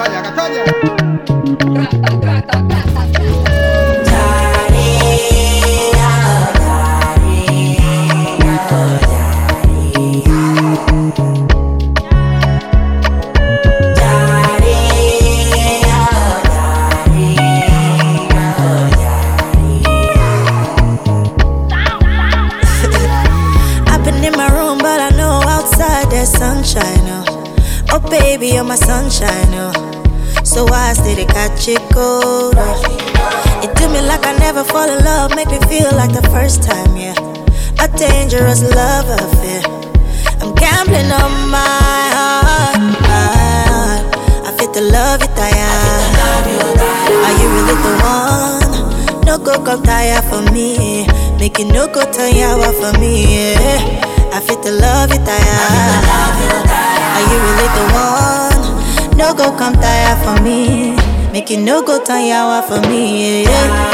Sunshine, oh baby, you're my sunshine, oh. So why stay to catch it cold? Oh. It do me like I never fall in love, make me feel like the first time, yeah. A dangerous love affair. I'm gambling on my heart. I feel the love it I am. Are you really the one? No go come tire for me. Make it no go turn yawa for me, yeah. I feel the love it I am. Are you really the one? No go come tire for me. Make it no go turn yawa for me, yeah.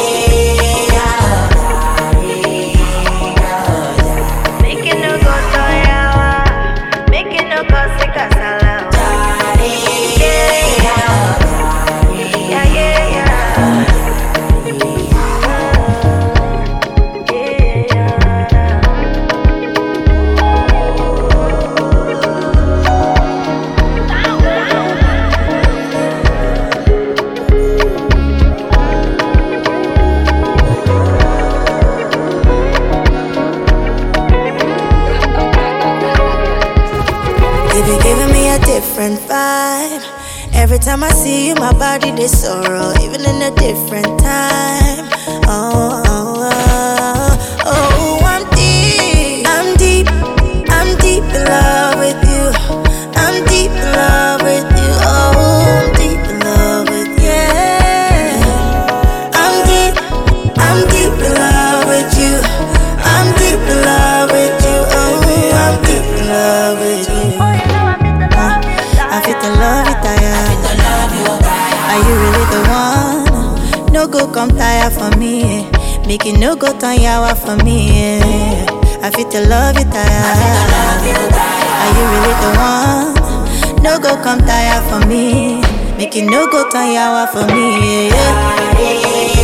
Make it no go turn yawa. Make it no go sick as a You're giving me a different vibe. Every time I see you, my body they sorrow, even in a different time. Oh, oh, oh, oh, I'm deep in love with you. I'm deep in love with you. Oh, I'm deep in love with you. Yeah. I'm deep in love with you. I'm deep in love with you. Oh, I'm deep in love with you. I feel the love it I am. Are you really the one? No go come tire for me. Make it no go turn yawa for me, yeah. I feel the love it I am. Are you really the one? No go come tire for me. Make it no go turn yawa for me, yeah.